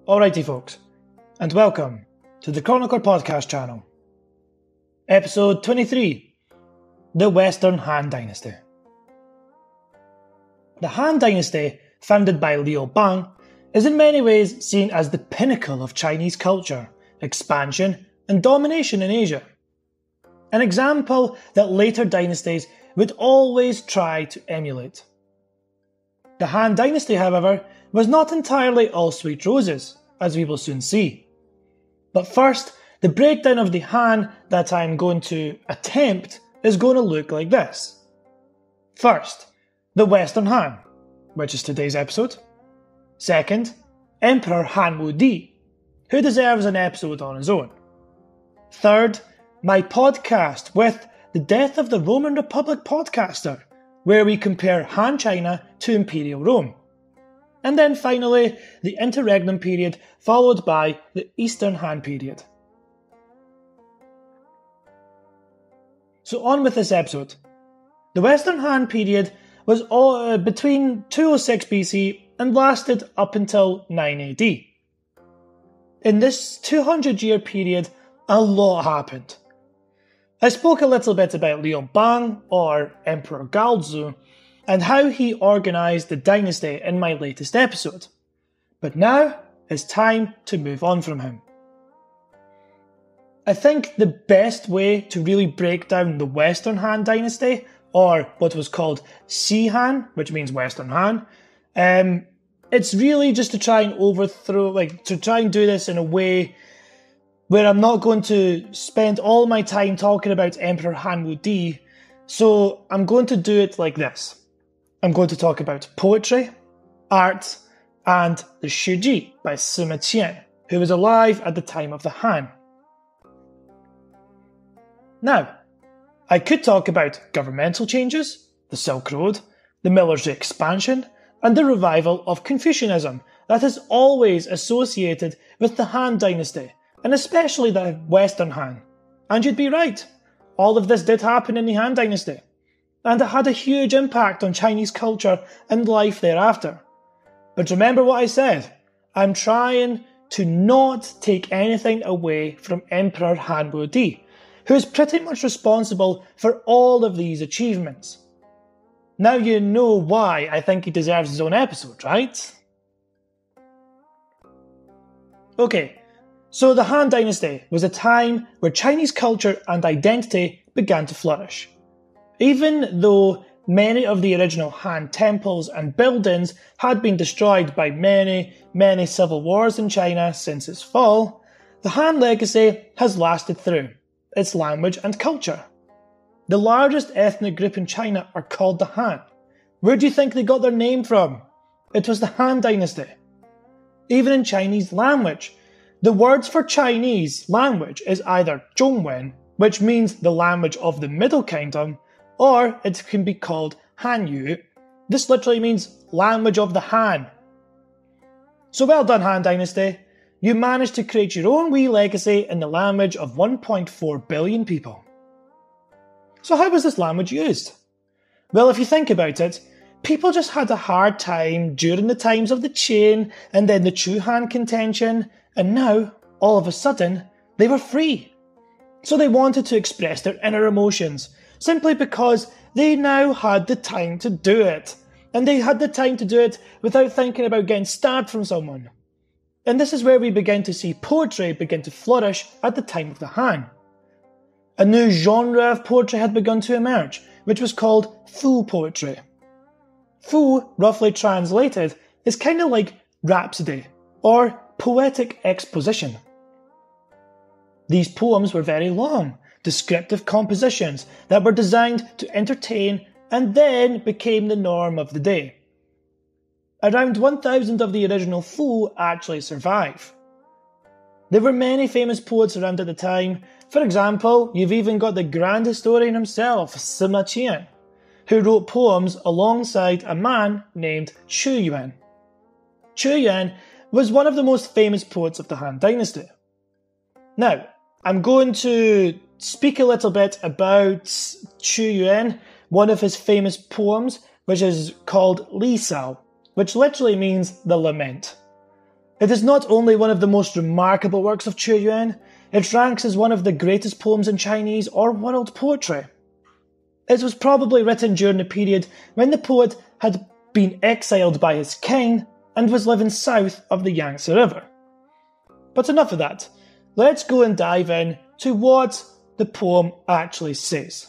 Alrighty folks, and welcome to the Chronicler Podcast channel. Episode 23, The Western Han Dynasty. The Han Dynasty, founded by Liu Bang, is in many ways seen as the pinnacle of Chinese culture, expansion and domination in Asia. An example that later dynasties would always try to emulate. The Han Dynasty, however, was not entirely all sweet roses, as we will soon see. But first, the breakdown of the Han that I'm going to attempt is going to look like this. First, the Western Han, which is today's episode. Second, Emperor Han Wudi, who deserves an episode on his own. Third, my podcast with the Death of the Roman Republic podcaster, where we compare Han China to Imperial Rome. And then finally, the interregnum period, followed by the Eastern Han period. So on with this episode. The Western Han period was between 206 BC and lasted up until 9 AD. In this 200-year period, a lot happened. I spoke a little bit about Liu Bang, or Emperor Gaozu, and how he organised the dynasty in my latest episode. But now it's time to move on from him. I think the best way to really break down the Western Han dynasty, or what was called Xi Han, which means Western Han, it's really just to try and do this in a way where I'm not going to spend all my time talking about Emperor Han Wudi, so I'm going to do it like this. I'm going to talk about poetry, art, and the Shuji by Sima Qian, who was alive at the time of the Han. Now, I could talk about governmental changes, the Silk Road, the military expansion, and the revival of Confucianism that is always associated with the Han dynasty, and especially the Western Han. And you'd be right, all of this did happen in the Han dynasty, and it had a huge impact on Chinese culture and life thereafter. But remember what I said, I'm trying to not take anything away from Emperor Han Wudi, who is pretty much responsible for all of these achievements. Now you know why I think he deserves his own episode, right? Okay, so the Han Dynasty was a time where Chinese culture and identity began to flourish. Even though many of the original Han temples and buildings had been destroyed by many civil wars in China since its fall, the Han legacy has lasted through its language and culture. The largest ethnic group in China are called the Han. Where do you think they got their name from? It was the Han Dynasty. Even in Chinese language, the words for Chinese language is either Zhongwen, which means the language of the Middle Kingdom, or it can be called Hanyu. This literally means language of the Han. So well done, Han Dynasty. You managed to create your own wee legacy in the language of 1.4 billion people. So how was this language used? Well, if you think about it, people just had a hard time during the times of the Qin and then the Chu-Han contention, and now, all of a sudden, they were free. So they wanted to express their inner emotions, simply because they now had the time to do it. And they had the time to do it without thinking about getting stabbed from someone. And this is where we begin to see poetry begin to flourish at the time of the Han. A new genre of poetry had begun to emerge, which was called Fu poetry. Fu, roughly translated, is kind of like rhapsody, or poetic exposition. These poems were very long, descriptive compositions that were designed to entertain and then became the norm of the day. Around 1,000 of the original Fu actually survive. There were many famous poets around at the time. For example, you've even got the grand historian himself, Sima Qian, who wrote poems alongside a man named Chu Yuan. Chu Yuan was one of the most famous poets of the Han Dynasty. Now, I'm going to speak a little bit about Chu Yuan, one of his famous poems, which is called Li Sao, which literally means the lament. It is not only one of the most remarkable works of Qu Yuan, it ranks as one of the greatest poems in Chinese or world poetry. It was probably written during the period when the poet had been exiled by his king and was living south of the Yangtze River. But enough of that. Let's go and dive in to what the poem actually says.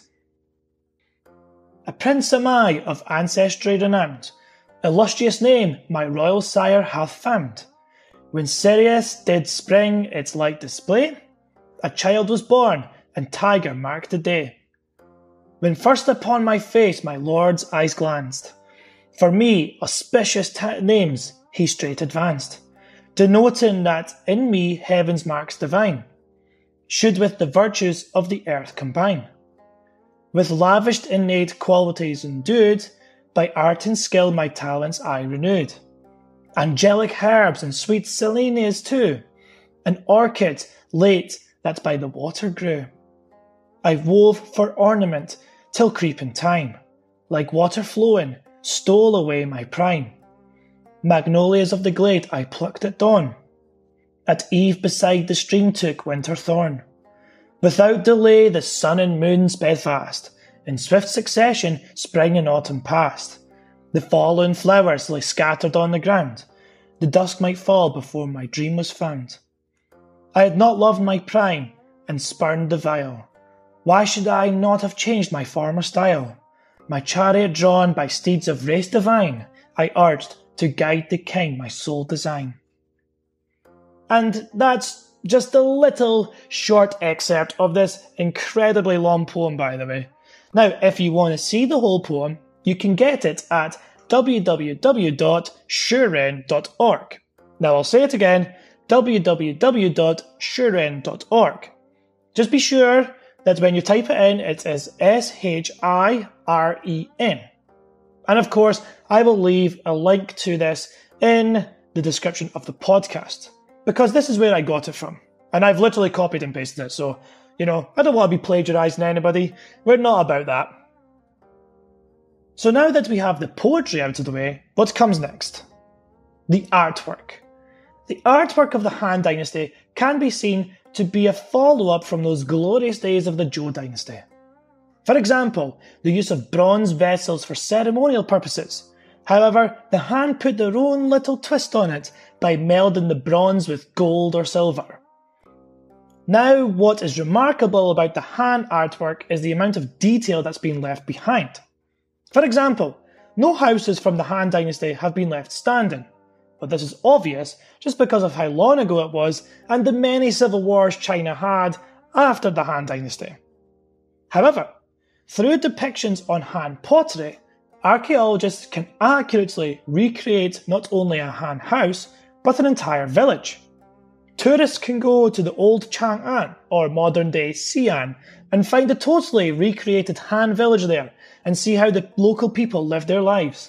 A prince am I of ancestry renowned, illustrious name my royal sire hath found. When Sirius did spring its light display, a child was born, and tiger marked the day. When first upon my face my lord's eyes glanced, for me auspicious names he straight advanced, denoting that in me heaven's marks divine should with the virtues of the earth combine. With lavished innate qualities endued, by art and skill my talents I renewed. Angelic herbs and sweet selenias too, an orchid late that by the water grew. I wove for ornament till creeping time, like water flowing, stole away my prime. Magnolias of the glade I plucked at dawn, at eve beside the stream took winter thorn. Without delay the sun and moon sped fast, in swift succession spring and autumn passed. The fallen flowers lay scattered on the ground, the dusk might fall before my dream was found. I had not loved my prime, and spurned the vile. Why should I not have changed my former style? My chariot drawn by steeds of race divine, I urged to guide the king my sole design. And that's just a little short excerpt of this incredibly long poem, by the way. Now, if you want to see the whole poem, you can get it at www.shuren.org. Now I'll say it again, www.shuren.org. Just be sure that when you type it in, it is SHIREN. And of course, I will leave a link to this in the description of the podcast, because this is where I got it from. And I've literally copied and pasted it, so, I don't want to be plagiarising anybody. We're not about that. So now that we have the poetry out of the way, what comes next? The artwork. The artwork of the Han Dynasty can be seen to be a follow-up from those glorious days of the Zhou Dynasty. For example, the use of bronze vessels for ceremonial purposes. However, the Han put their own little twist on it by melding the bronze with gold or silver. Now, what is remarkable about the Han artwork is the amount of detail that's been left behind. For example, no houses from the Han Dynasty have been left standing, but this is obvious just because of how long ago it was and the many civil wars China had after the Han Dynasty. However, through depictions on Han pottery, archaeologists can accurately recreate not only a Han house, but an entire village. Tourists can go to the old Chang'an, or modern-day Xi'an, and find a totally recreated Han village there, and see how the local people live their lives.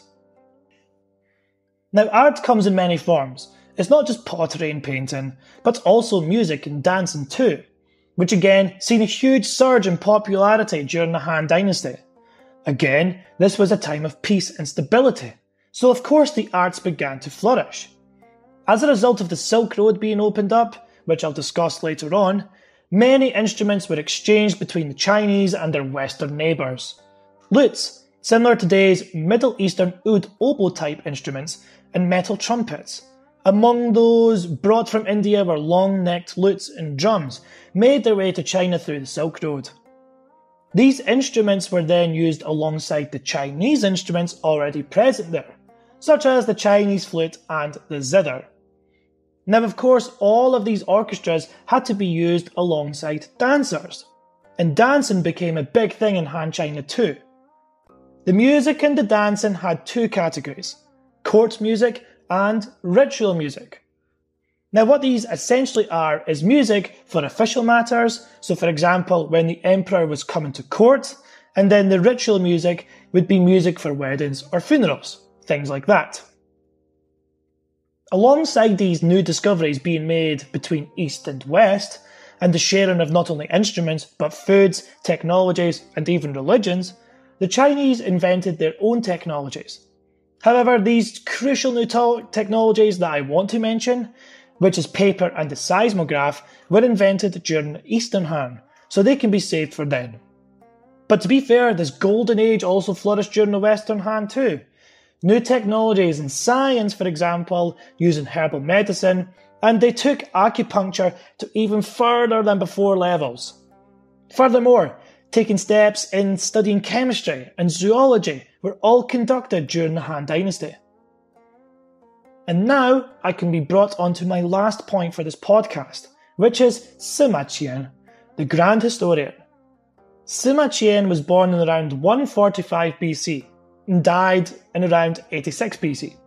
Now, art comes in many forms. It's not just pottery and painting, but also music and dancing too, which again seen a huge surge in popularity during the Han Dynasty. Again, this was a time of peace and stability, so of course the arts began to flourish. As a result of the Silk Road being opened up, which I'll discuss later on, many instruments were exchanged between the Chinese and their Western neighbours. Lutes, similar to today's Middle Eastern oud oboe type instruments, and metal trumpets. Among those brought from India were long-necked lutes and drums, made their way to China through the Silk Road. These instruments were then used alongside the Chinese instruments already present there, such as the Chinese flute and the zither. Now, of course, all of these orchestras had to be used alongside dancers, and dancing became a big thing in Han China too. The music and the dancing had two categories: court music and ritual music. Now, what these essentially are is music for official matters, so for example, when the emperor was coming to court, and then the ritual music would be music for weddings or funerals, things like that. Alongside these new discoveries being made between East and West, and the sharing of not only instruments, but foods, technologies, and even religions, the Chinese invented their own technologies. However, these crucial new technologies that I want to mention, which is paper and the seismograph, were invented during the Eastern Han, so they can be saved for then. But to be fair, this golden age also flourished during the Western Han too. New technologies in science, for example, using herbal medicine, and they took acupuncture to even further than before levels. Furthermore, taking steps in studying chemistry and zoology were all conducted during the Han Dynasty. And now I can be brought onto my last point for this podcast, which is Sima Qian, the Grand Historian. Sima Qian was born in around 145 BC and died in around 86 BC.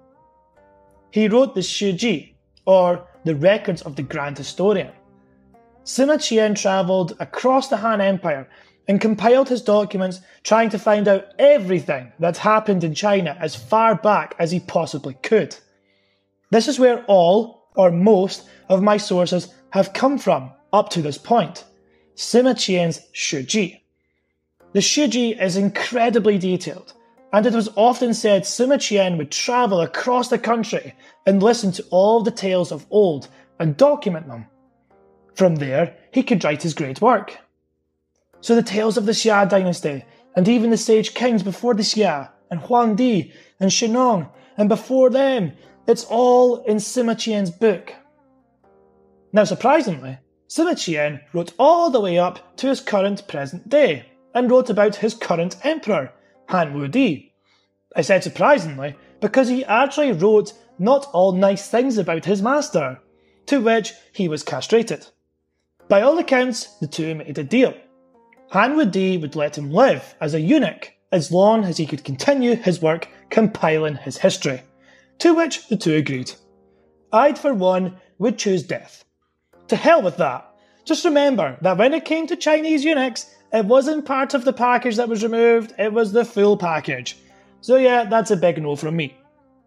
He wrote the Shiji, or the Records of the Grand Historian. Sima Qian travelled across the Han Empire and compiled his documents trying to find out everything that happened in China as far back as he possibly could. This is where all, or most, of my sources have come from up to this point. Sima Qian's Shiji. The Shiji is incredibly detailed, and it was often said Sima Qian would travel across the country and listen to all the tales of old and document them. From there, he could write his great work. So the tales of the Xia dynasty, and even the sage kings before the Xia, and Huangdi, and Shennong, and before them, it's all in Sima Qian's book. Now surprisingly, Sima Qian wrote all the way up to his current present day, and wrote about his current emperor, Han Wudi. I said surprisingly because he actually wrote not all nice things about his master, to which he was castrated. By all accounts, the two made a deal. Han Wudi would let him live as a eunuch as long as he could continue his work compiling his history, to which the two agreed. I, for one, would choose death. To hell with that. Just remember that when it came to Chinese eunuchs, it wasn't part of the package that was removed, it was the full package. So yeah, that's a big no from me.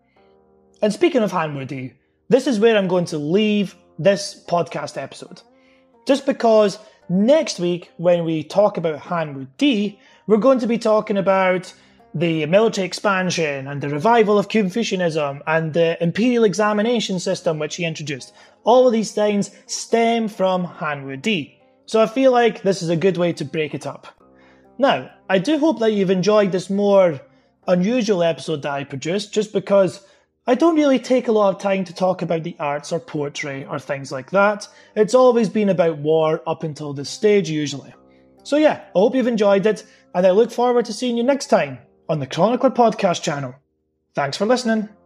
And speaking of Han Wudi, this is where I'm going to leave this podcast episode. Just because next week, when we talk about Han Wudi, we're going to be talking about the military expansion and the revival of Confucianism and the imperial examination system which he introduced. All of these things stem from Han Wudi. So I feel like this is a good way to break it up. Now, I do hope that you've enjoyed this more unusual episode that I produced, just because I don't really take a lot of time to talk about the arts or poetry or things like that. It's always been about war up until this stage usually. So yeah, I hope you've enjoyed it, and I look forward to seeing you next time on the Chronicler Podcast channel. Thanks for listening.